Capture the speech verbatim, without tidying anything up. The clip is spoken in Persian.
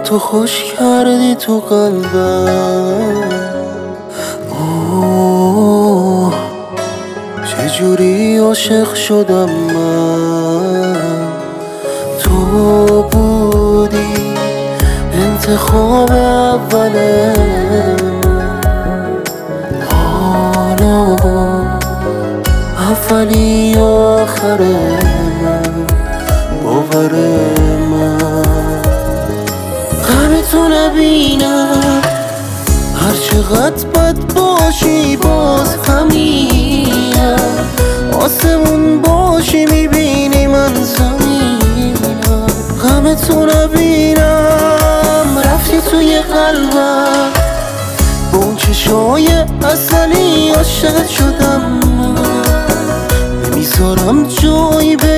تو خوش کردی تو قلبم. اوه چجوری عاشق شدم من، تو بودی انتخاب اوله، حالا اولی و آخره باور من. غمتو نبینم هر چقدر بد باشی باز همینم، آسمون باشی میبینی من زمینم. غمتو نبینم رفتی توی قلبم، با اون چشای اصلی عاشق شدم من. نمیذارم جایی